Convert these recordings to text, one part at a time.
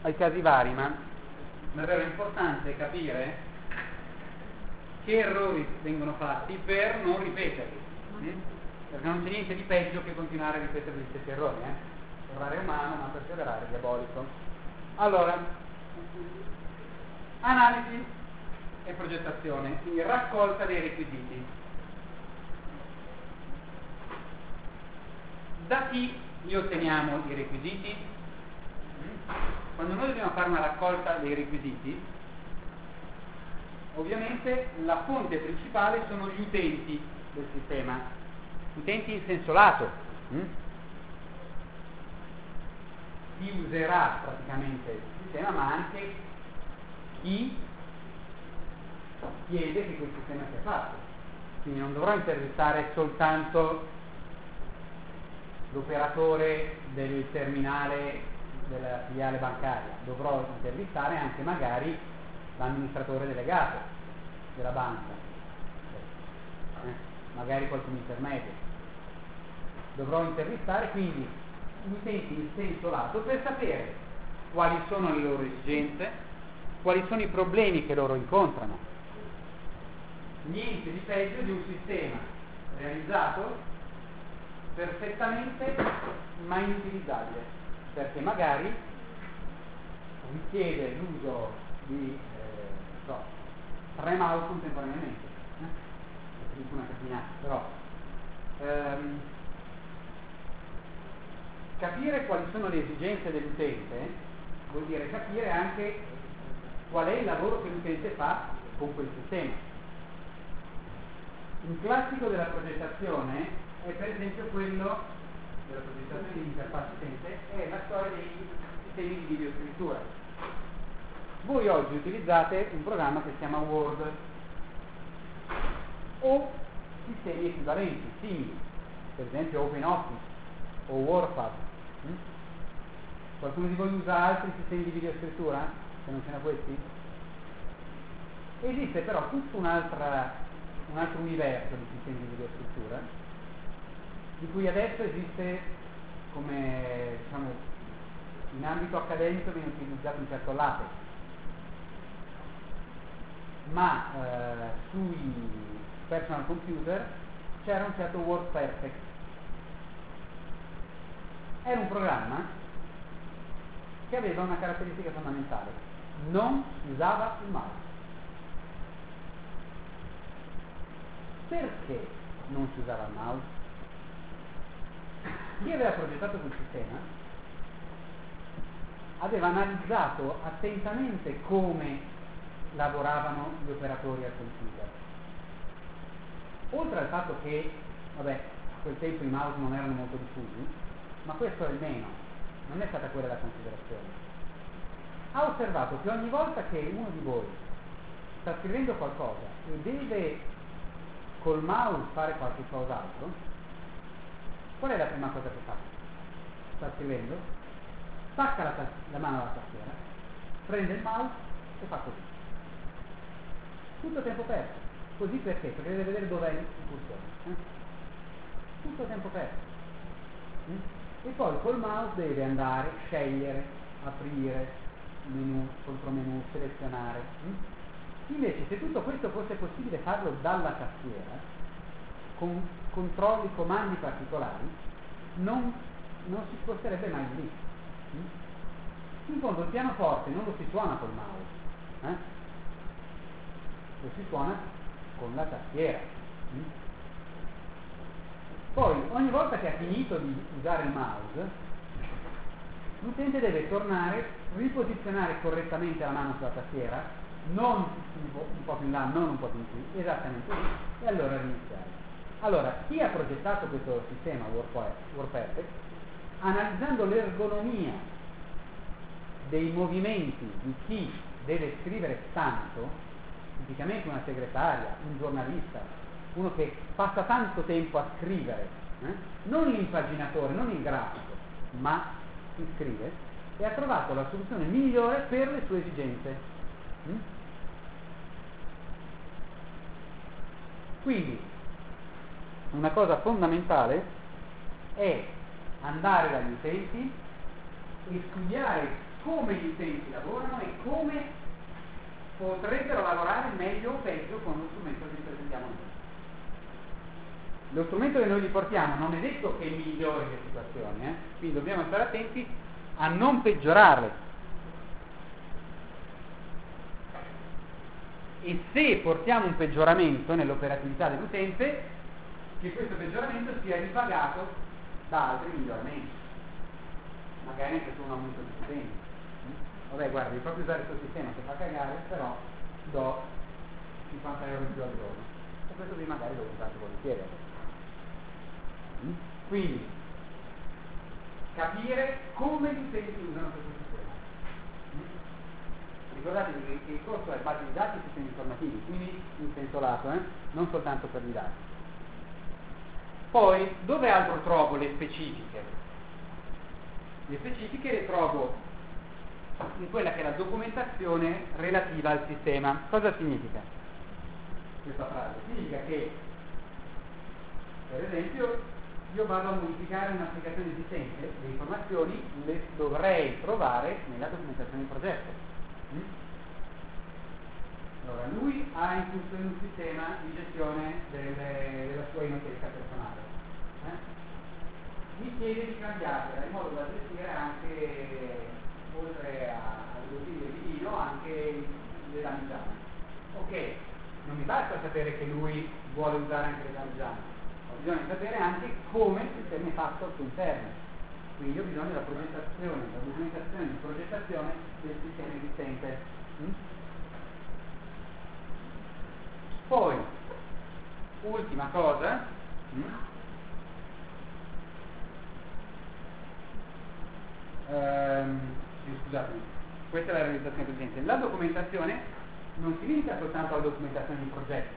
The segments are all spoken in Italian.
ai casi vari, ma davvero è importante capire che errori vengono fatti per non ripeterli, perché non c'è niente di peggio che continuare a ripetere gli stessi errori. Errare è umano, ma perseverare è diabolico. Allora, analisi e progettazione, quindi raccolta dei requisiti. Da chi li otteniamo i requisiti? Quando noi dobbiamo fare una raccolta dei requisiti, ovviamente la fonte principale sono gli utenti del sistema, utenti in senso lato. Chi userà praticamente il sistema, ma anche chi chiede che quel sistema sia fatto. Quindi non dovrò intervistare soltanto l'operatore del terminale della filiale bancaria, dovrò intervistare anche magari l'amministratore delegato della banca, magari qualcun intermedio. Dovrò intervistare quindi gli utenti in senso lato per sapere quali sono le loro esigenze, quali sono i problemi che loro incontrano. Niente di peggio di un sistema realizzato perfettamente ma inutilizzabile, perché magari richiede l'uso di 3 mouse contemporaneamente, dico una casinata, però capire quali sono le esigenze dell'utente vuol dire capire anche qual è il lavoro che l'utente fa con quel sistema. Un classico della progettazione è per esempio quello della progettazione di interfacce utente, è la storia dei sistemi di videoscrittura. Voi oggi utilizzate un programma che si chiama Word o sistemi equivalenti, simili, per esempio OpenOffice o WordPad. Qualcuno di voi usa altri sistemi di videoscrittura che non siano questi? Esiste però tutto un altro universo di sistemi di videoscrittura, di cui adesso esiste, come diciamo in ambito accademico viene utilizzato un certo LaTeX, ma sui personal computer c'era un certo WordPerfect. Era un programma che aveva una caratteristica fondamentale: non usava il mouse. Perché non si usava il mouse? Chi aveva progettato quel sistema aveva analizzato attentamente come lavoravano gli operatori al computer. Oltre al fatto che, a quel tempo i mouse non erano molto diffusi, ma questo è il meno, non è stata quella la considerazione. Ha osservato che ogni volta che uno di voi sta scrivendo qualcosa e deve col mouse fare qualche cos'altro, qual è la prima cosa che fa? Sta scrivendo, stacca la mano dalla tastiera, prende il mouse e fa così. Tutto tempo perso. Così perché? Perché deve vedere dov'è il cursore. Tutto tempo perso. E poi col mouse deve andare, scegliere, aprire, menu, contromenu, selezionare. Invece se tutto questo fosse possibile farlo dalla tastiera, con controlli, comandi particolari, non si sposterebbe mai lì. In fondo il pianoforte non lo si suona col mouse, lo si suona con la tastiera. Poi ogni volta che ha finito di usare il mouse, l'utente deve tornare, riposizionare correttamente la mano sulla tastiera, non un po' più in là, non un po' più in qui, esattamente lì, e allora riniziare. Allora, chi ha progettato questo sistema WordPerfect, analizzando l'ergonomia dei movimenti di chi deve scrivere tanto, tipicamente una segretaria, un giornalista, uno che passa tanto tempo a scrivere, non l'impaginatore, non il grafico, ma chi scrive, e ha trovato la soluzione migliore per le sue esigenze. Quindi una cosa fondamentale è andare dagli utenti e studiare come gli utenti lavorano e come potrebbero lavorare meglio o peggio con lo strumento che gli presentiamo noi. Lo strumento che noi gli portiamo non è detto che migliori le situazioni, quindi dobbiamo stare attenti a non peggiorarle. E se portiamo un peggioramento nell'operatività dell'utente, che questo peggioramento sia ripagato da altri miglioramenti, magari anche su un aumento di stipendi. Vabbè, guarda, devi proprio usare questo sistema che fa cagare, però do 50 euro in più al giorno. E questo qui magari lo usate volentieri. Quindi, capire come gli utenti usano questo sistema. Ricordatevi che il corso è base di dati e sistemi informativi, quindi in senso lato, non soltanto per i dati. Poi, dove altro trovo le specifiche? Le specifiche le trovo in quella che è la documentazione relativa al sistema. Cosa significa questa frase? Significa che, per esempio, io vado a modificare un'applicazione esistente, le informazioni le dovrei trovare nella documentazione di progetto. Allora, lui ha incluso in un sistema di gestione della sua inoteca personale. Mi chiede di cambiarla in modo da gestire anche, oltre alle bottiglie di vino, anche le damigiane. Ok, non mi basta sapere che lui vuole usare anche le damigiane, ho bisogno di sapere anche come il sistema è fatto al suo interno. Quindi ho bisogno della progettazione, della documentazione di progettazione del sistema esistente. Poi, ultima cosa, scusatemi, questa è la realizzazione precedente. La documentazione non si limita soltanto alla documentazione di progetto,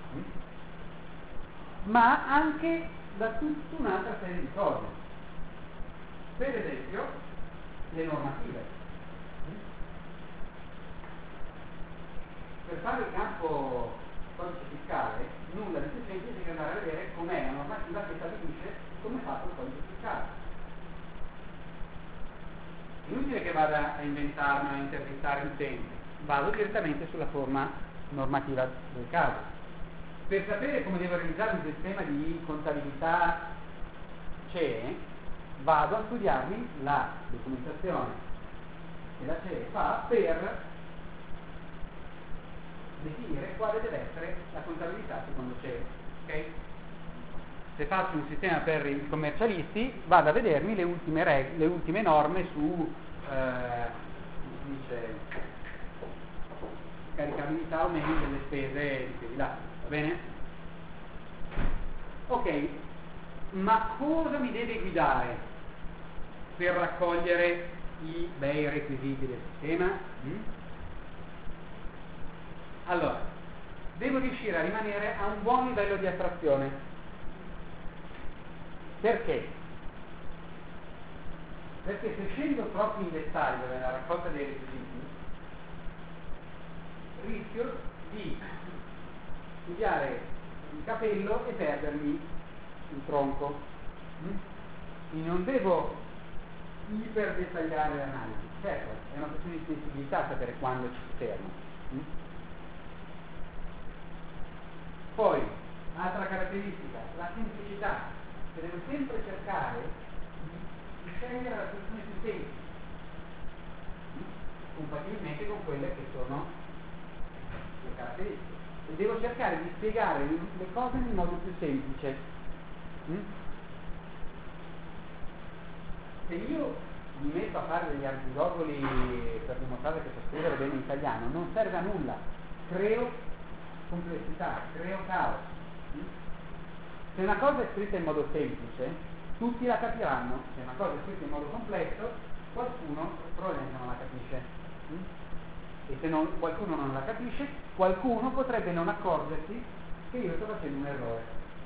ma anche da tutta un'altra serie di cose. Per esempio, le normative. Per fare il campo codice fiscale, nulla di più semplice che andare a vedere com'è la normativa che stabilisce come è fatto il codice fiscale. Inutile che vada a inventarmi, a intervistare l'utente, vado direttamente sulla forma normativa del caso. Per sapere come devo realizzare un sistema di contabilità CE, vado a studiarmi la documentazione che la CE fa per definire quale deve essere la contabilità secondo CE. Okay? Se faccio un sistema per i commercialisti, vado a vedermi le ultime norme su dice, caricabilità o meno delle spese di quelli là, va bene? Ok, ma cosa mi deve guidare per raccogliere i bei requisiti del sistema? Allora, devo riuscire a rimanere a un buon livello di astrazione. Perché? Perché se scendo troppo in dettaglio nella raccolta dei requisiti, rischio di studiare il capello e perdermi il tronco. Quindi non devo iper dettagliare l'analisi. Certo, è una questione di sensibilità sapere quando ci si ferma. Poi, altra caratteristica, la semplicità, che devo sempre cercare di scegliere la soluzione più semplice, compatibilmente con quelle che sono le caratteristiche. E devo cercare di spiegare le cose in modo più semplice. Se io mi metto a fare degli archivogoli per dimostrare che so scrivere bene in italiano, non serve a nulla, creo complessità, creo caos. Se una cosa è scritta in modo semplice, tutti la capiranno. Se una cosa è scritta in modo complesso, qualcuno probabilmente non la capisce. E se qualcuno non la capisce, qualcuno potrebbe non accorgersi che io sto facendo un errore.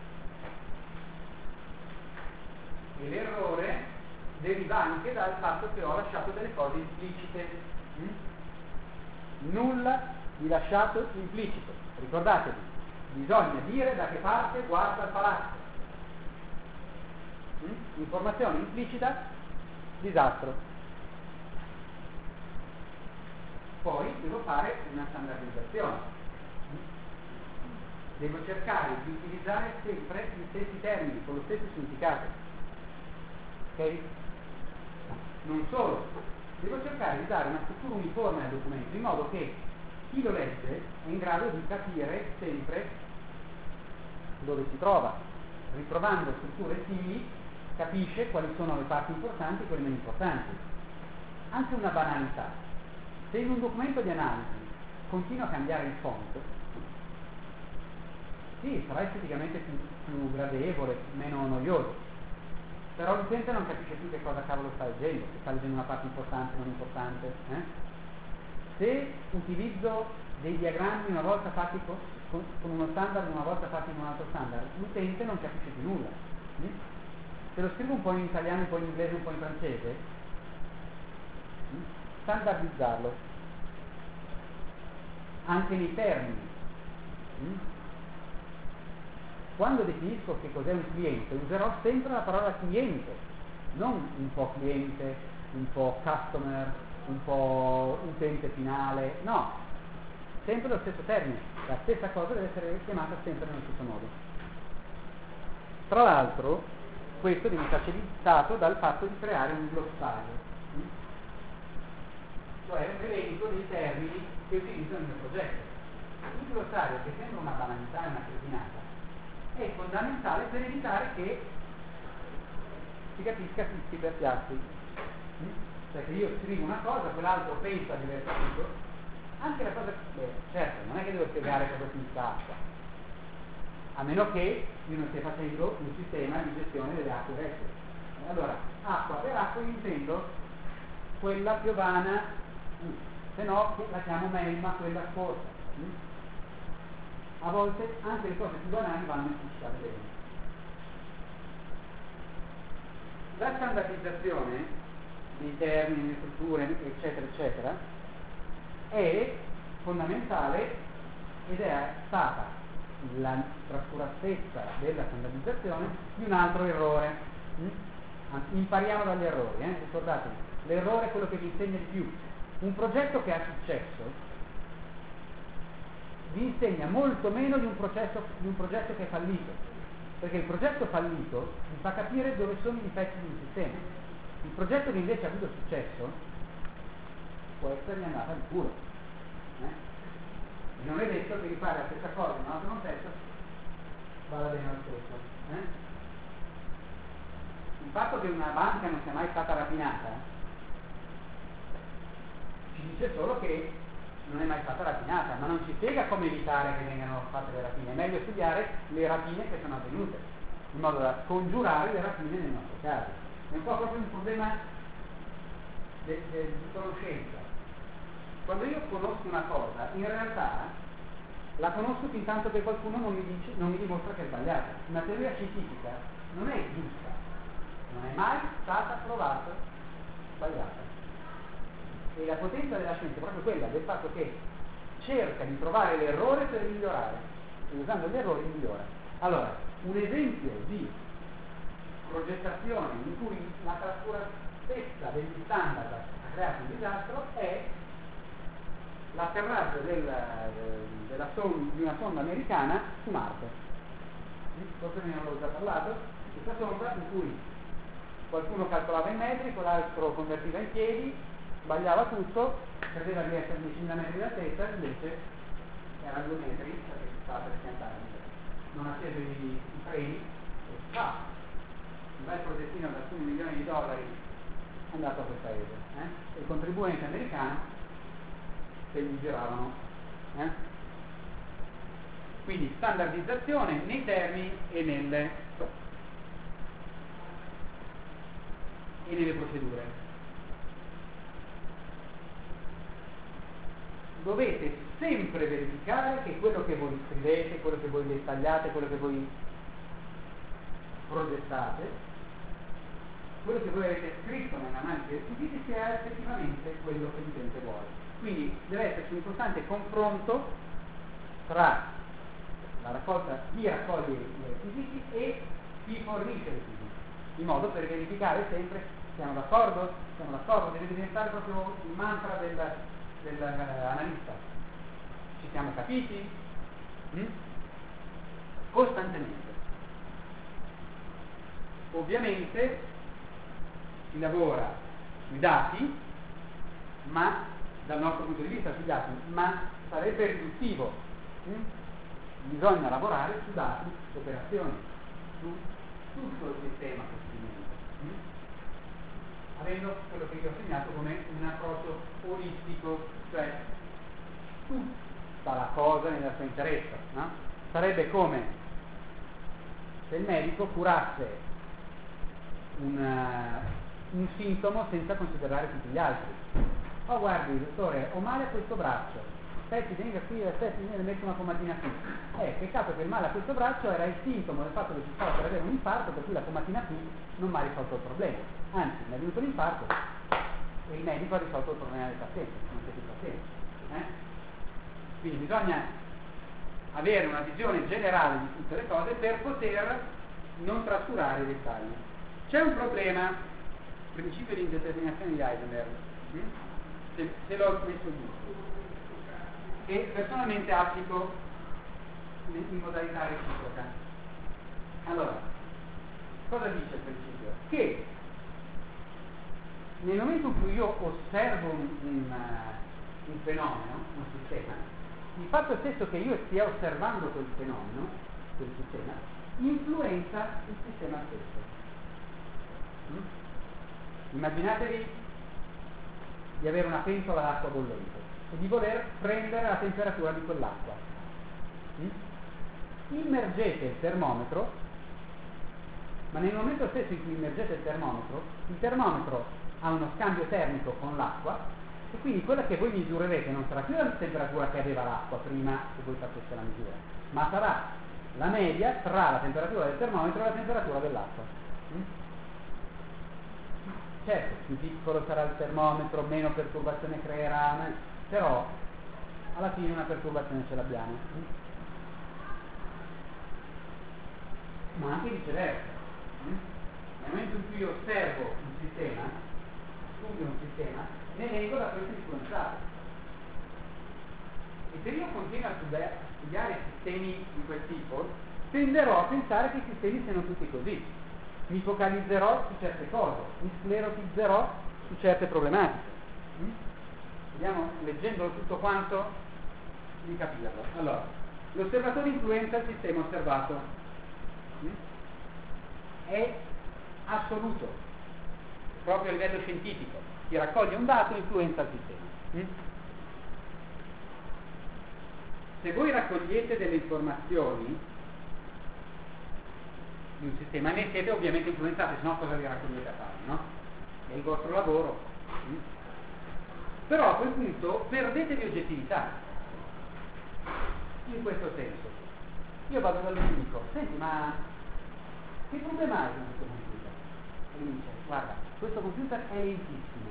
E l'errore deriva anche dal fatto che ho lasciato delle cose implicite. Nulla di lasciato implicito. Ricordatevi, bisogna dire da che parte guarda il palazzo. Informazione implicita, disastro. poi devo fare una standardizzazione. Devo cercare di utilizzare sempre gli stessi termini, con lo stesso significato. Ok? Non solo, devo cercare di dare una struttura uniforme al documento, in modo che chi lo legge è in grado di capire sempre dove si trova. Ritrovando strutture simili, capisce quali sono le parti importanti e quelle meno importanti. Anche una banalità. Se in un documento di analisi continua a cambiare il font, sì, sarà esteticamente più gradevole, meno noioso, però l'utente non capisce più che cosa cavolo sta leggendo, se sta leggendo una parte importante o non importante. Se utilizzo dei diagrammi una volta fatti con uno standard, una volta fatti con un altro standard, l'utente non capisce più nulla. Se lo scrivo un po' in italiano, un po' in inglese, un po' in francese, standardizzarlo anche nei termini. Quando definisco che cos'è un cliente, userò sempre la parola cliente, non un po' cliente, un po' customer, un po' utente finale, no, sempre lo stesso termine, la stessa cosa deve essere chiamata sempre nello stesso modo. Tra l'altro, questo viene facilitato dal fatto di creare un glossario, cioè un elenco dei termini che utilizzo nel mio progetto. Il glossario, che sembra una banalità e una cretinata, è fondamentale per evitare che si capisca tutti per piatti. Perché io scrivo una cosa, quell'altro pensa di aver capito, anche la cosa, certo, non è che devo spiegare cosa significa acqua, a meno che io non stia facendo un sistema di gestione delle acque vecchie. Allora, acqua per acqua io intendo quella piovana, se no la chiamo melma, quella scorsa. A volte anche le cose più banali vanno esplicate bene. La standardizzazione dei termini, delle strutture, eccetera, eccetera, è fondamentale ed è stata la trascuratezza della standardizzazione di un altro errore. Anzi, impariamo dagli errori, ricordatevi, l'errore è quello che vi insegna di più. Un progetto che ha successo vi insegna molto meno di un progetto che è fallito, perché il progetto fallito vi fa capire dove sono i difetti di un sistema. Il progetto che invece ha avuto successo può essergli andata al culo. E non è detto che rifare la stessa cosa in un altro contesto vada bene lo stesso. Il fatto che una banca non sia mai stata rapinata ci dice solo che non è mai stata rapinata, ma non ci spiega come evitare che vengano fatte le rapine. È meglio studiare le rapine che sono avvenute, in modo da scongiurare le rapine nel nostro caso. È un po' proprio un problema di conoscenza. Quando io conosco una cosa, in realtà la conosco fin tanto che qualcuno non mi dimostra che è sbagliata. Una teoria scientifica non è giusta, non è mai stata provata sbagliata. E la potenza della scienza è proprio quella, del fatto che cerca di trovare l'errore per migliorare, e usando gli errori migliora. Allora, un esempio di progettazione in cui la trascuratezza degli standard ha creato un disastro è l'atterraggio di una sonda americana su Marte. Forse ne avevo già parlato, questa sonda in cui qualcuno calcolava in metri, quell'altro convertiva in piedi, sbagliava tutto, credeva di essere 10.000 metri d'altezza, invece erano 2 metri perché stava per schiantare. Non ha acceso i freni e un bel progettino da alcuni milioni di dollari è andato a quel paese. E il contribuente americano che gli giravano. Quindi standardizzazione nei termini e nelle procedure. Dovete sempre verificare che quello che voi scrivete, quello che voi dettagliate, quello che voi progettate, quello che voi avete scritto nell'analisi dei requisiti sia effettivamente quello che l'utente vuole. Quindi deve esserci un costante confronto tra la raccolta, chi raccoglie i requisiti e chi fornisce i requisiti, in modo per verificare sempre siamo d'accordo, deve diventare proprio il mantra dell'analista. Ci siamo capiti? Costantemente. Ovviamente si lavora sui dati, ma dal nostro punto di vista sui dati, ma sarebbe riduttivo. Bisogna lavorare su dati, su operazioni, su tutto il sistema possibilmente, avendo quello che io ho segnato come un approccio olistico, cioè tutta la cosa nella sua interezza, no? Sarebbe come se il medico curasse un sintomo senza considerare tutti gli altri. Oh, guardi dottore, ho male a questo braccio, aspetti, venga qui, aspetti, ne metto una pomatina qui. Peccato che il male a questo braccio era il sintomo del fatto che ci stava per avere un infarto, per cui la pomatina qui non mi ha risolto il problema. Anzi, mi è venuto l'infarto e il medico ha risolto il problema del paziente, non c'è più paziente. Quindi bisogna avere una visione generale di tutte le cose per poter non trascurare i dettagli. C'è un problema, principio di indeterminazione di Heisenberg, se l'ho messo giù, che personalmente applico in modalità reciproca. Allora, cosa dice il principio? Che nel momento in cui io osservo un fenomeno, un sistema, il fatto stesso che io stia osservando quel fenomeno, quel sistema, influenza il sistema stesso. Immaginatevi di avere una pentola d'acqua bollente e di voler prendere la temperatura di quell'acqua. Immergete il termometro, ma nel momento stesso in cui immergete il termometro ha uno scambio termico con l'acqua e quindi quella che voi misurerete non sarà più la temperatura che aveva l'acqua prima che voi faceste la misura, ma sarà la media tra la temperatura del termometro e la temperatura dell'acqua. Certo, più piccolo sarà il termometro, meno perturbazione creerà, però alla fine una perturbazione ce l'abbiamo. Ma anche viceversa. Nel momento in cui io osservo un sistema, studio un sistema, ne vengo da questo influenzato. E se io continuo a studiare sistemi di quel tipo, tenderò a pensare che i sistemi siano tutti così. Mi focalizzerò su certe cose, mi sclerotizzerò su certe problematiche. Vediamo, leggendolo tutto quanto, di capirlo. Allora, l'osservatore influenza il sistema osservato. È assoluto, proprio a livello scientifico. Chi raccoglie un dato influenza il sistema. Se voi raccogliete delle informazioni di un sistema, ne siete ovviamente influenzati, se no cosa vi raccogliete a fare, no? È il vostro lavoro. Però a quel punto perdete di oggettività. In questo senso. Io vado da lui e dico, senti, ma che problema hai con questo computer? E lui dice, guarda, questo computer è lentissimo.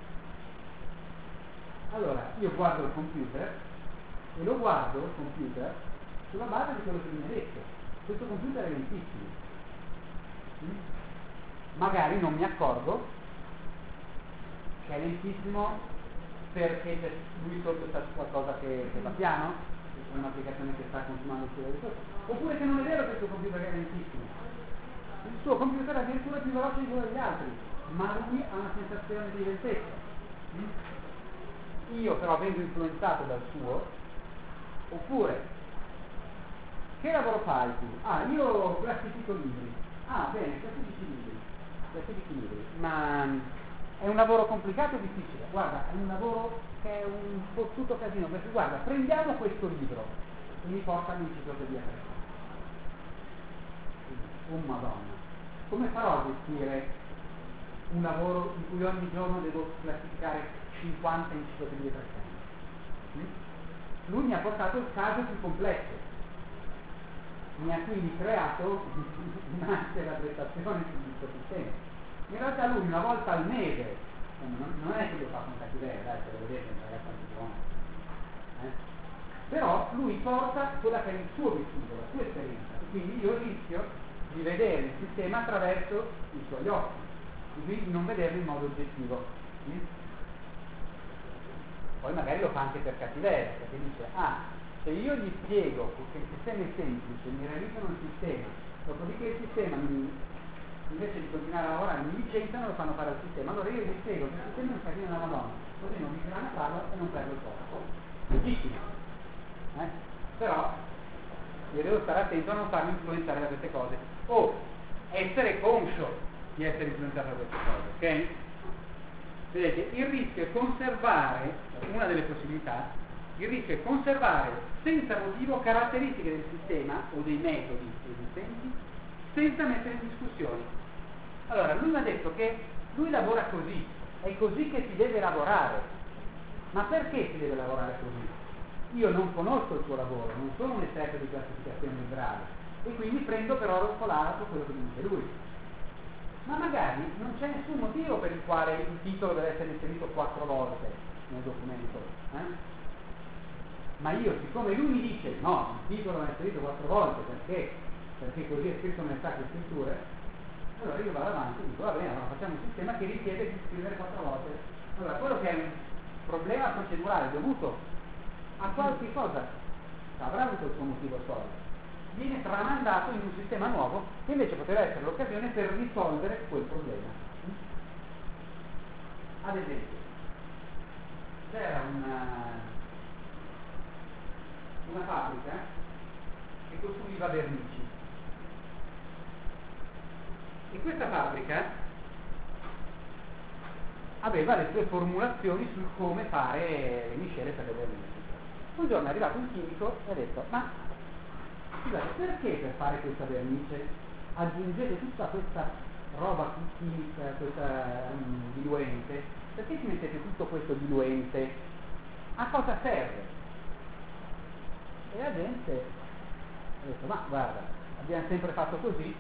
Allora, io guardo il computer e lo guardo il computer sulla base di quello che mi ha detto. Questo computer è lentissimo. Magari non mi accorgo che è lentissimo perché c'è lui sotto sta qualcosa che va piano, c'è un'applicazione che sta consumando il suo risorse, oppure che non è vero che il suo computer è lentissimo, il suo computer è addirittura più veloce di quello degli altri, ma lui ha una sensazione di lentezza. Io però vengo influenzato dal suo. Oppure, che lavoro fai tu? Io classifico libri. Bene, classifichi libri, ma è un lavoro complicato o difficile? Guarda, è un lavoro che è un fottuto casino, perché guarda, prendiamo questo libro e mi porta all'enciclopedia Treccani. Oh Madonna, come farò a gestire un lavoro in cui ogni giorno devo classificare 50 enciclopedie Treccani? Lui mi ha portato il caso più complesso. Mi ha quindi creato un'ansia da prestazione su questo sistema. In realtà lui una volta al mese, non è che lo fa con cattiveria, dai, se lo vedete, è un ragazzo anche buono, però lui porta quella che è il suo vissuto, la sua esperienza, e quindi io rischio di vedere il sistema attraverso i suoi occhi, e quindi non vederlo in modo oggettivo. poi magari lo fa anche per cattiveria, perché dice, se io gli spiego che il sistema è semplice, mi realizzano un sistema, dopodiché il sistema invece di continuare a lavorare mi licenziano e lo fanno fare al sistema, allora io gli spiego che il sistema è un casino della Madonna, così non mi diranno a farlo e non perdo il posto. Legittimo, però io devo stare attento a non farmi influenzare da queste cose o essere conscio di essere influenzato da queste cose, ok? Vedete, il rischio è conservare, una delle possibilità, il rischio è conservare senza motivo caratteristiche del sistema o dei metodi esistenti senza mettere in discussione. Allora, lui mi ha detto che lui lavora così, è così che si deve lavorare. Ma perché si deve lavorare così? Io non conosco il suo lavoro, non sono un esperto di classificazione librale e quindi prendo per oro scolato quello che dice lui. Ma magari non c'è nessun motivo per il quale il titolo deve essere inserito 4 volte nel documento. Ma io, siccome lui mi dice no, il titolo va inserito 4 volte perché così è scritto nelle sacre scritture, allora io vado avanti e dico va bene, allora facciamo un sistema che richiede di scrivere 4 volte. Allora quello che è un problema procedurale dovuto a qualche cosa avrà avuto il suo motivo storico, viene tramandato in un sistema nuovo che invece poteva essere l'occasione per risolvere quel problema. Ad esempio, c'era una fabbrica che costruiva vernici e questa fabbrica aveva le sue formulazioni sul come fare le miscele per le vernici. Un giorno è arrivato un chimico e ha detto ma scusate, perché per fare questa vernice aggiungete tutta questa roba chimica, questa diluente? Perché ci mettete tutto questo diluente? A cosa serve? E la gente ha detto ma guarda, abbiamo sempre fatto così.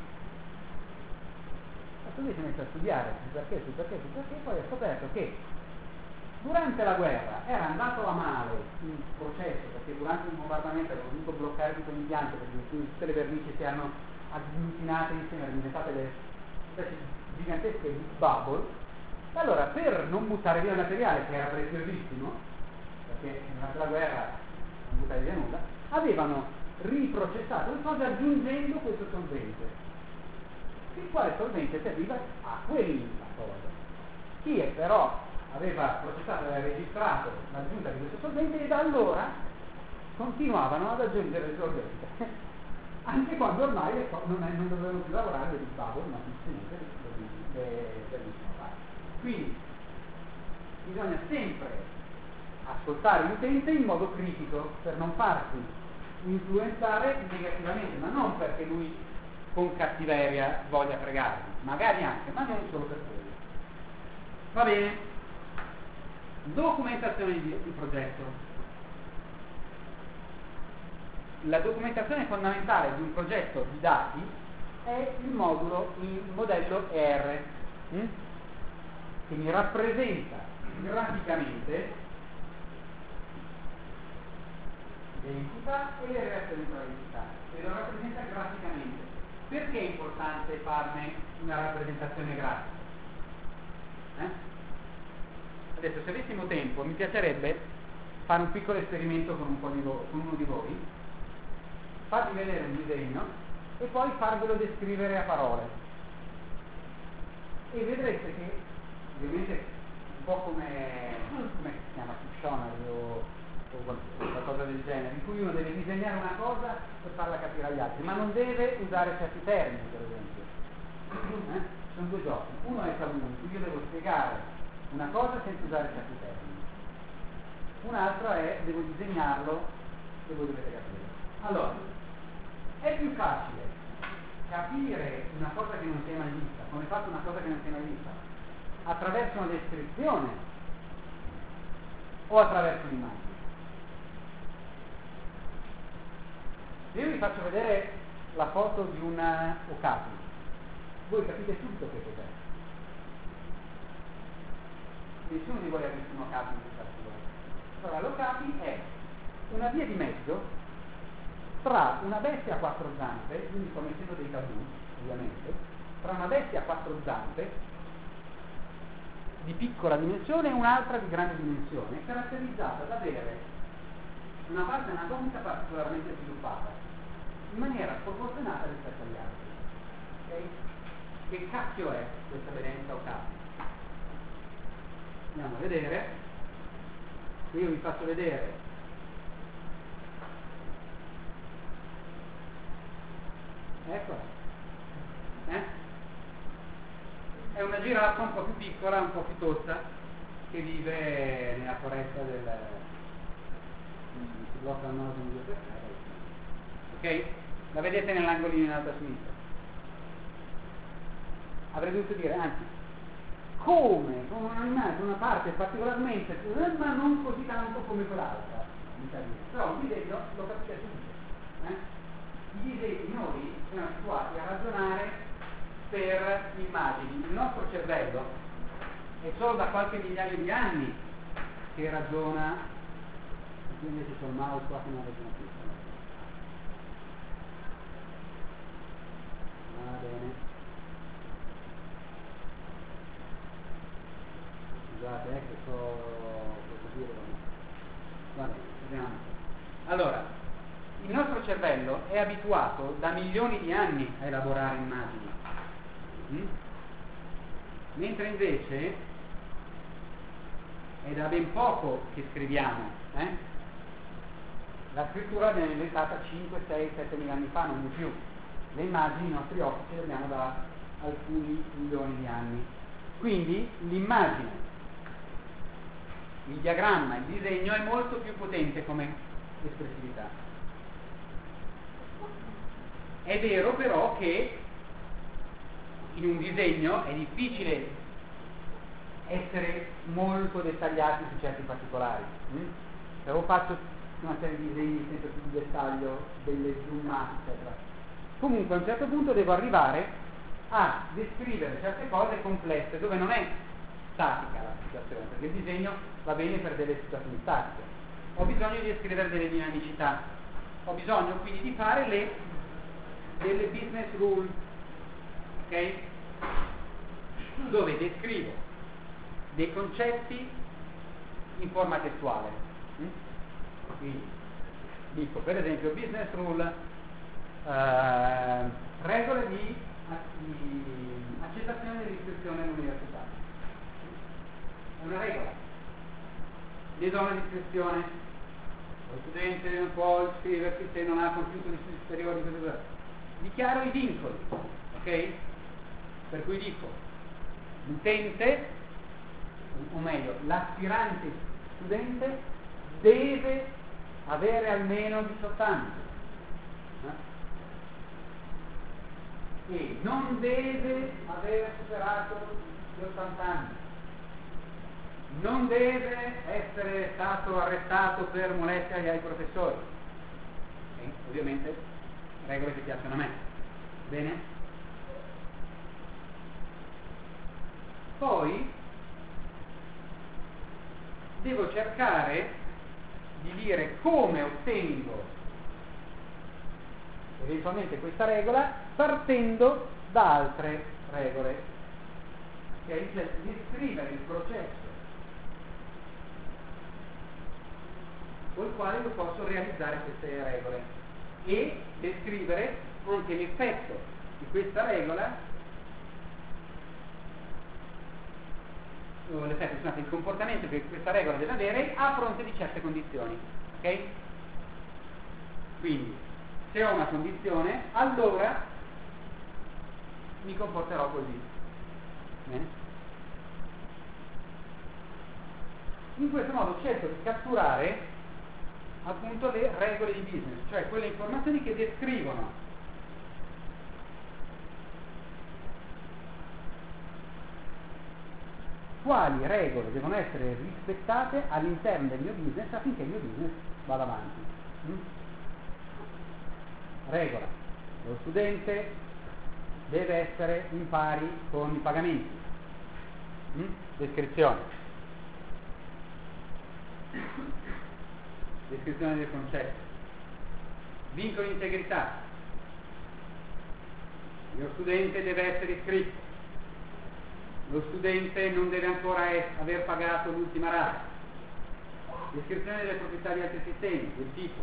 E così si è messo a studiare sul perché, poi ha scoperto che durante la guerra era andato a male il processo, perché durante il bombardamento avevano dovuto bloccare tutto l'impianto, perché tutte le vernici si erano agglutinate insieme, erano diventate delle specie gigantesche di bubble, e allora per non buttare via il materiale, che era preziosissimo, perché durante la guerra non buttare via nulla, avevano riprocessato le cose aggiungendo questo solvente, il quale solvente serviva a quella cosa. Chi è però aveva processato e aveva registrato l'aggiunta di questo solvente e da allora continuavano ad aggiungere il solvente anche quando ormai non dovevano più lavorare del bubble ma semplicemente del quindi bisogna sempre ascoltare l'utente in modo critico per non farsi influenzare negativamente, ma non perché lui con cattiveria voglia fregarvi, magari anche, ma non solo per quello. Va bene. Documentazione di progetto. La documentazione fondamentale di un progetto di dati è il modello ER, che mi rappresenta graficamente le entità e le reazioni tra le entità, e lo rappresenta graficamente. Perché è importante farne una rappresentazione grafica? Adesso, se avessimo tempo, mi piacerebbe fare un piccolo esperimento con uno di voi, farvi vedere un disegno e poi farvelo descrivere a parole. E vedrete che, ovviamente, un po' come si chiama, Pictionary o qualcosa del genere, in cui uno deve disegnare una cosa per farla capire agli altri, ma non deve usare certi termini, per esempio. Sono due giochi. Uno è tabù, in cui io devo spiegare una cosa senza usare certi termini. Un altro è devo disegnarlo e voi dovete capire. Allora, è più facile capire una cosa che non si è mai vista, come fatto una cosa che non si è mai vista, attraverso una descrizione o attraverso un'immagine. Se io vi faccio vedere la foto di un Okapi, voi capite subito che cos'è. Nessuno di voi ha visto un Okapi in questa situazione. Allora, l'Okapi è una via di mezzo tra una bestia a 4 zampe, quindi sto mettendo dei tabù, ovviamente, tra una bestia a 4 zampe di piccola dimensione e un'altra di grande dimensione, è caratterizzata da avere una parte anatomica particolarmente sviluppata, in maniera sproporzionata rispetto agli altri. Okay? Che cacchio è questa evidenza o caso? Andiamo a vedere. Io vi faccio vedere eccola. È una giraffa un po' più piccola, un po' più tosta, che vive nella foresta del si blocca il naso in due per tre. Ok? La vedete nell'angolino in alto a sinistra. Avrei dovuto dire, anzi, come con un animale, con una parte particolarmente, ma non così tanto come quell'altra, però il disegno lo capite subito. I disegni noi siamo abituati a ragionare per immagini. Il nostro cervello è solo da qualche migliaio di anni che ragiona, qui invece c'è il mouse qua che non ragiona più. Va bene. Scusate, che posso dire. Va bene, vediamo. Allora, il nostro cervello è abituato da milioni di anni a elaborare immagini. Mentre invece è da ben poco che scriviamo. La scrittura viene inventata 5, 6, 7 mila anni fa, non di più. Le immagini, i nostri occhi, ce le abbiamo da alcuni milioni di anni. Quindi l'immagine, il diagramma, il disegno è molto più potente come espressività. È vero però che in un disegno è difficile essere molto dettagliati su certi particolari. Se io faccio una serie di disegni sempre più di dettaglio, delle zoomate, eccetera. Comunque a un certo punto devo arrivare a descrivere certe cose complesse, dove non è statica la situazione, perché il disegno va bene per delle situazioni statiche. Ho bisogno di descrivere delle dinamicità, ho bisogno quindi di fare delle business rule, ok? Dove descrivo dei concetti in forma testuale. Quindi dico per esempio business rule, regole di accettazione dell'iscrizione all'università. È una regola. Ne do una descrizione. Lo studente non può iscriversi se non ha compiuto gli studi superiori, così. Dichiaro i vincoli, ok? Per cui dico l'utente, o meglio l'aspirante studente deve avere almeno 18 anni e non deve aver superato gli 80 anni, non deve essere stato arrestato per molestia ai professori, e ovviamente regole che piacciono a me. Bene? Poi devo cercare di dire come ottengo eventualmente questa regola partendo da altre regole, che è descrivere il processo col quale io posso realizzare queste regole e descrivere anche l'effetto di questa regola, il comportamento che questa regola deve avere a fronte di certe condizioni. Ok? Quindi se ho una condizione, allora mi comporterò così. Bene? In questo modo cerco di catturare appunto le regole di business, cioè quelle informazioni che descrivono quali regole devono essere rispettate all'interno del mio business affinché il mio business vada avanti. Regola: lo studente deve essere in pari con i pagamenti. Descrizione del concetto. Vincolo di integrità: lo studente deve essere iscritto. lo studente non deve ancora aver pagato l'ultima rata, descrizione delle proprietà di altri sistemi, del tipo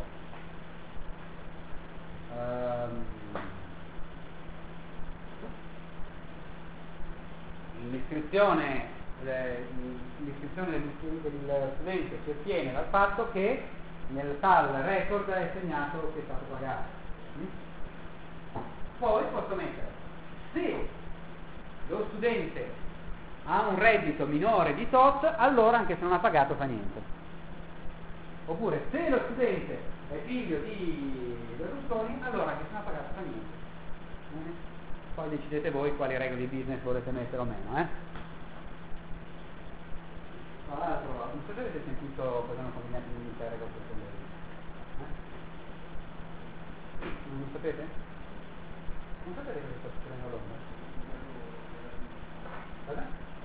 l'iscrizione del studente si ottiene dal fatto che nel tal record è segnato che è stato pagato. Poi posso mettere, se lo studente ha un reddito minore di tot, allora anche se non ha pagato fa niente. Oppure se lo studente è figlio di Berlusconi, allora anche se non ha pagato fa niente. Poi decidete voi quali regole di business volete mettere o meno. Tra l'altro, non so se avete sentito cosa hanno combinato in Inghilterra con questo non lo sapete? Non sapete cosa sta succedendo a Londra? Cosa?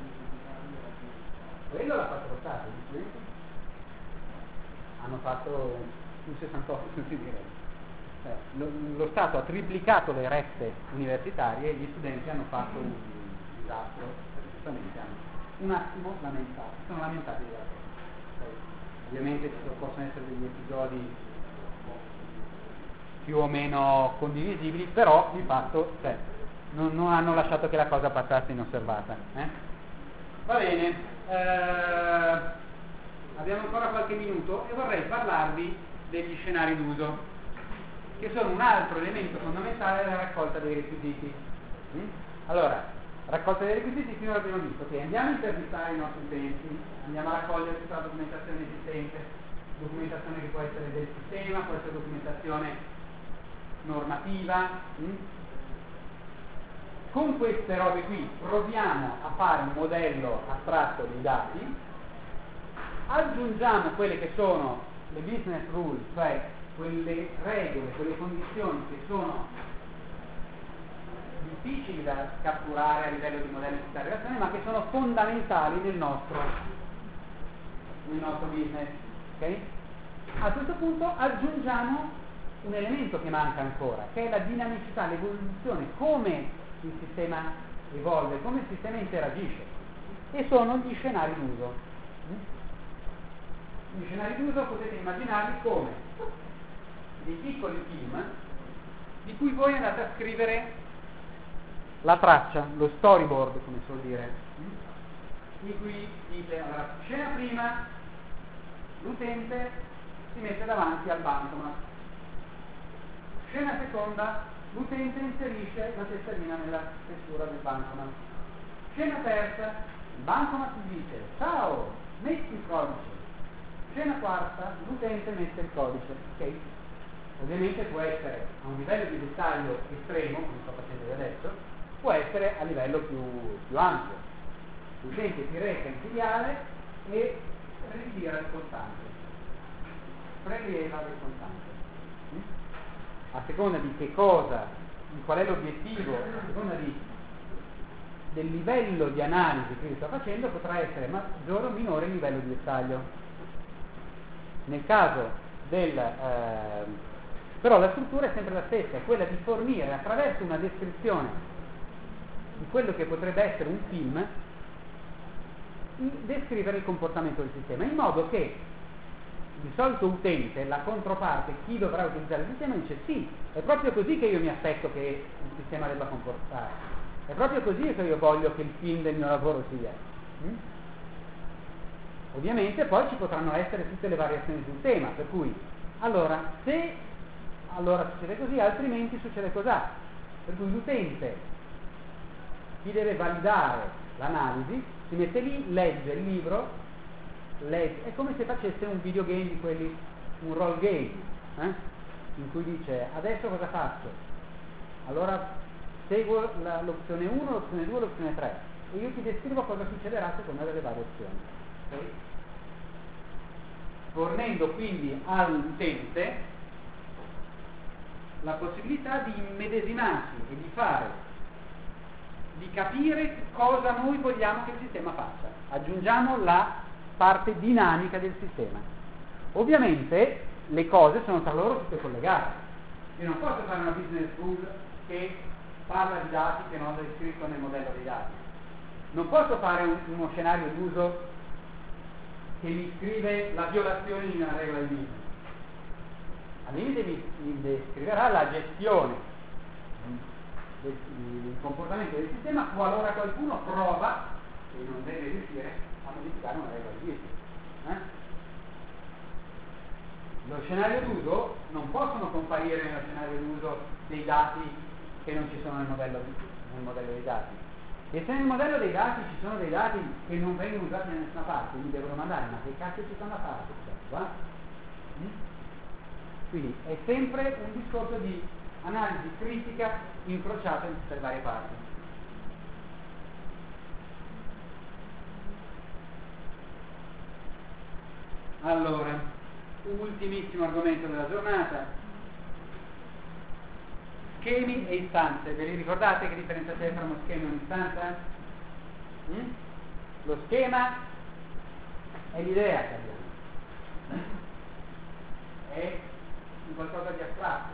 Quello l'ha fatto lo Stato, gli studenti hanno fatto un 68, si direi. Lo Stato ha triplicato le rette universitarie e gli studenti hanno fatto un disastro, giustamente hanno un attimo lamentato, sono lamentati di ovviamente ci possono essere degli episodi più o meno condivisibili, però di fatto non hanno lasciato che la cosa passasse inosservata. Va bene, abbiamo ancora qualche minuto e vorrei parlarvi degli scenari d'uso, che sono un altro elemento fondamentale della raccolta dei requisiti. Allora, raccolta dei requisiti, finora abbiamo visto che andiamo a intervistare i nostri utenti, andiamo a raccogliere tutta la documentazione esistente, documentazione che può essere del sistema, può essere documentazione normativa. Con queste robe qui proviamo a fare un modello astratto dei dati, aggiungiamo quelle che sono le business rules, cioè quelle regole, quelle condizioni che sono difficili da catturare a livello di modello di interrogazione, ma che sono fondamentali nel nostro business. Okay? A questo punto aggiungiamo un elemento che manca ancora, che è la dinamicità, l'evoluzione, come il sistema evolve, come il sistema interagisce, e sono gli scenari d'uso. Gli scenari d'uso potete immaginarli come dei piccoli film di cui voi andate a scrivere la traccia, lo storyboard, come si vuol dire, in cui dite, allora, scena prima, l'utente si mette davanti al bancomat, scena seconda, l'utente inserisce la tesserina nella tessera del bancomat, scena terza, il bancomat dice, ciao, metti il codice, scena quarta, l'utente mette il codice, ok? Ovviamente può essere a un livello di dettaglio estremo, come sto facendo adesso, può essere a livello più ampio. L'utente si reca in filiale e ritira il contante, preleva il contante. A seconda di che cosa, di qual è l'obiettivo, a seconda del livello di analisi che sta facendo, potrà essere maggiore o minore il livello di dettaglio. Nel caso però la struttura è sempre la stessa, è quella di fornire attraverso una descrizione di quello che potrebbe essere un film, descrivere il comportamento del sistema, in modo che il solito utente, la controparte, chi dovrà utilizzare il sistema, dice sì, è proprio così che io mi aspetto che il sistema debba comportarsi, è proprio così che io voglio che il film del mio lavoro sia. Ovviamente poi ci potranno essere tutte le variazioni sul tema, per cui allora succede così, altrimenti succede cos'ha, per cui l'utente, chi deve validare l'analisi, si mette lì, legge il libro, è come se facesse un videogame di quelli, un roll game, in cui dice adesso cosa faccio? Allora seguo l'opzione 1, l'opzione 2, l'opzione 3 e io ti descrivo cosa succederà a seconda delle varie opzioni. Okay? Fornendo quindi all'utente la possibilità di immedesimarsi e di capire cosa noi vogliamo che il sistema faccia. Aggiungiamo la parte dinamica del sistema. Ovviamente le cose sono tra loro tutte collegate. Io non posso fare una business rule che parla di dati che non ho descritto nel modello dei dati. non posso fare uno scenario d'uso che mi scrive la violazione di una regola di business. Al limite mi descriverà la gestione del comportamento del sistema qualora qualcuno prova che non deve riuscire a modificare una regola di business. Lo scenario d'uso non possono comparire nello scenario d'uso dei dati che non ci sono nel modello dei dati. E se nel modello dei dati ci sono dei dati che non vengono usati da nessuna parte, mi devono domandare ma che cazzo ci stanno a fare questi dati qua? Quindi è sempre un discorso di analisi critica incrociata in tutte le varie parti. Allora, ultimissimo argomento della giornata: schemi e istanze. Ve li ricordate che differenza c'è tra uno schema e un'istanza? Lo schema è l'idea che abbiamo, è un qualcosa di astratto.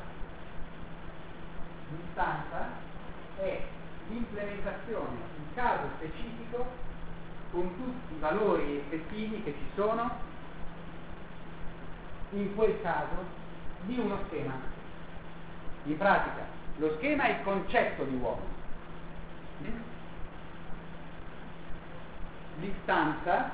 L'istanza è l'implementazione in caso specifico con tutti i valori effettivi che ci sono in quel caso di uno schema. In pratica lo schema è il concetto di uomo, l'istanza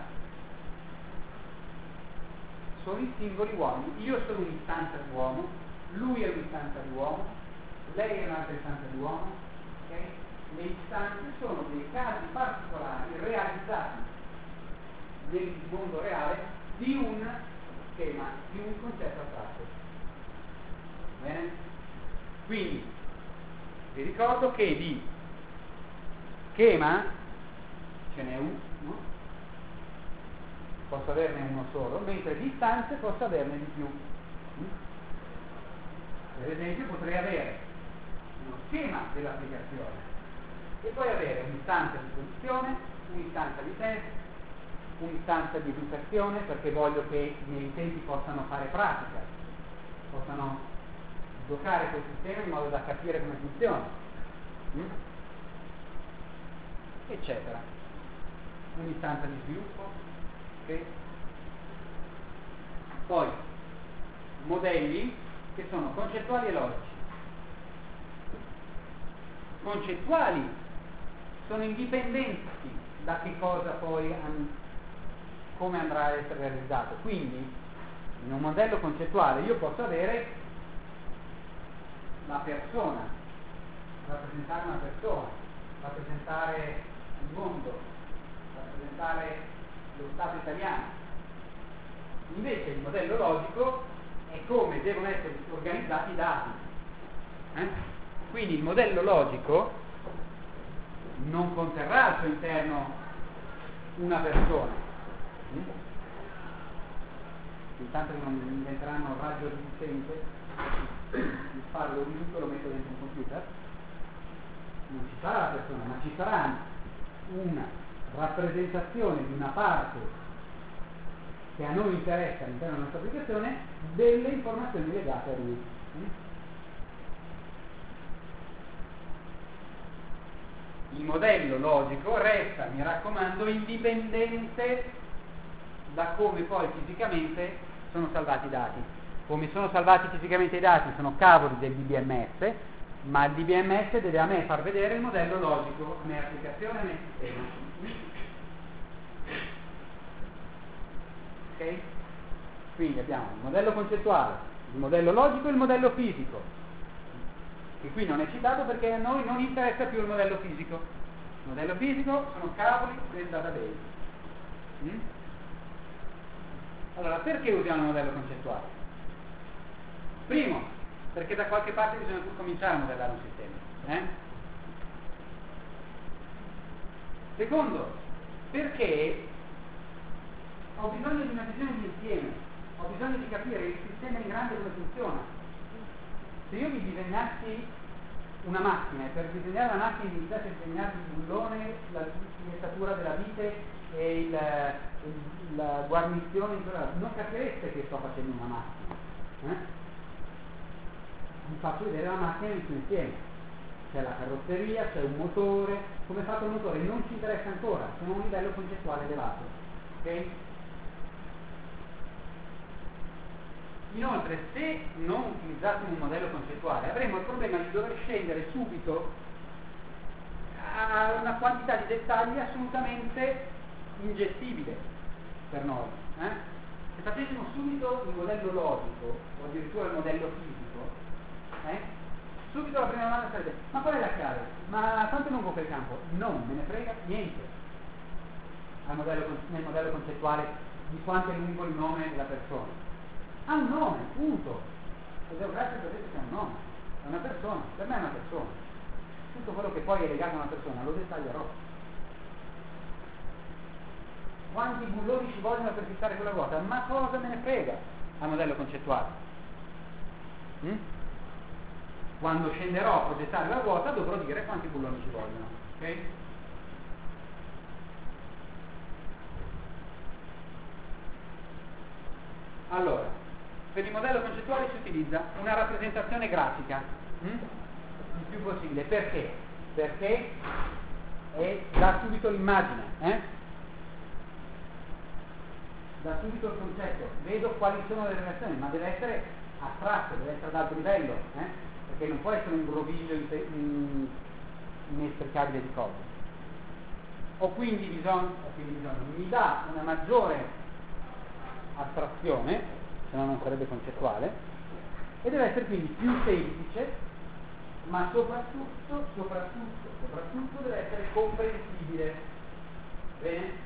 sono i singoli uomini. Io sono un'istanza di uomo, lui è un'istanza di uomo, lei è un'altra istanza di uomo, okay? Le istanze sono dei casi particolari realizzati nel mondo reale di un schema, di un concetto astratto. Bene? Quindi vi ricordo che di schema ce n'è uno, posso averne uno solo, mentre di istanze posso averne di più. Per esempio potrei avere uno schema dell'applicazione e poi avere un'istanza di produzione, un'istanza di test, un'istanza di educazione, perché voglio che i miei utenti possano fare pratica, possano giocare col sistema in modo da capire come funziona, eccetera. Un'istanza di sviluppo, okay? Poi modelli che sono concettuali e logici. Concettuali sono indipendenti da che cosa poi come andrà a essere realizzato. Quindi in un modello concettuale io posso avere la persona, rappresentare una persona, rappresentare il mondo, rappresentare lo Stato italiano. Invece il modello logico è come devono essere organizzati i dati. Quindi il modello logico non conterrà al suo interno una persona. Intanto che non inventeranno un raggio resistente, il farlo di tutto lo metto dentro un computer, non ci sarà la persona, ma ci sarà una rappresentazione di una parte che a noi interessa all'interno della nostra applicazione delle informazioni legate a lui. Il modello logico resta, mi raccomando, indipendente da come poi fisicamente sono salvati i dati. Come sono salvati fisicamente i dati sono cavoli del DBMS, ma il DBMS deve a me far vedere il modello logico, a me applicazione, a me sistema. Ok? Quindi abbiamo il modello concettuale, il modello logico e il modello fisico, che qui non è citato perché a noi non interessa più il modello fisico. Il modello fisico sono cavoli del database. Allora, perché usiamo il modello concettuale? Primo, perché da qualche parte bisogna pur cominciare a modellare un sistema. Secondo, perché ho bisogno di una visione di insieme, ho bisogno di capire il sistema in grande come funziona. Se io vi disegnassi una macchina e per disegnare la macchina iniziate a disegnare il bullone, la finestratura della vite e la guarnizione, non capireste che sto facendo una macchina. Vi faccio vedere la macchina nel suo insieme. c'è la carrozzeria, c'è un motore, come è fatto il motore non ci interessa ancora, siamo a un livello concettuale elevato. Ok? Inoltre, se non utilizzassimo un modello concettuale, avremmo il problema di dover scendere subito a una quantità di dettagli assolutamente ingestibile per noi. Se facessimo subito il modello logico, o addirittura il modello fisico, subito la prima domanda sarebbe: ma qual è la chiave? Ma quanto è lungo quel campo? Non me ne frega niente nel modello concettuale di quanto è lungo il nome della persona. Ha un nome, punto. Ed è un grazie per dire che ha un nome. È una persona, per me è una persona. Tutto quello che poi è legato a una persona lo dettaglierò. Quanti bulloni ci vogliono per fissare quella ruota? Ma cosa me ne frega a modello concettuale? Quando scenderò a progettare la ruota dovrò dire quanti bulloni ci vogliono. Ok? Allora, per il modello concettuale si utilizza una rappresentazione grafica il più possibile. Perché? Perché dà subito l'immagine, dà subito il concetto, vedo quali sono le relazioni, ma deve essere astratto, deve essere ad alto livello, perché non può essere un groviglio inestricabile di cose. Ho quindi bisogno, mi dà una maggiore astrazione, se no non sarebbe concettuale, e deve essere quindi più semplice, ma soprattutto deve essere comprensibile. Bene?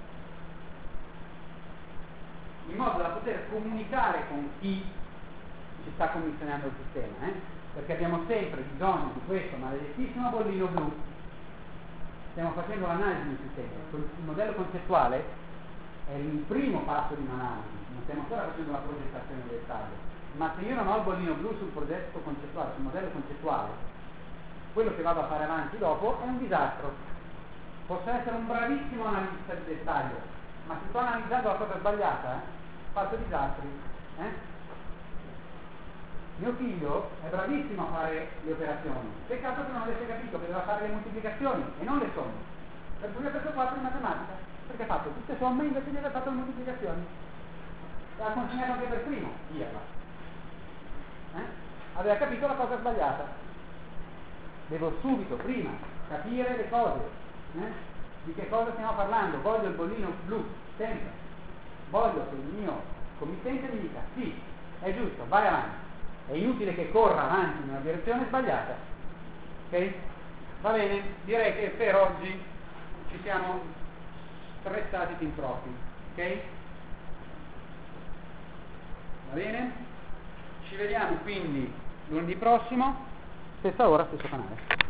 In modo da poter comunicare con chi ci sta commissionando il sistema, perché abbiamo sempre bisogno di questo maledettissimo bollino blu. Stiamo facendo l'analisi di un sistema. Il modello concettuale è il primo passo di un'analisi, non stiamo ancora facendo la progettazione del dettaglio, ma se io non ho il bollino blu sul progetto concettuale, sul modello concettuale, quello che vado a fare avanti dopo è un disastro. Posso essere un bravissimo analista di dettaglio, ma se sto analizzando la cosa sbagliata, faccio disastri. Mio figlio è bravissimo a fare le operazioni, peccato che non avesse capito che doveva fare le moltiplicazioni e non le somme, per cui ha preso 4 in matematica, perché ha fatto tutte somme invece di aver fatto le moltiplicazioni. L'ha consegnato anche per primo, via. Aveva capito la cosa sbagliata. Devo subito, prima, capire le cose, di che cosa stiamo parlando. Voglio il bollino blu, sempre. Voglio che il mio committente mi dica: sì, è giusto, vai avanti. È inutile che corra avanti in una direzione sbagliata. Ok? Va bene, direi che per oggi ci siamo stressati fin troppi. Ok? Va bene? Ci vediamo quindi lunedì prossimo, stessa ora, stesso canale.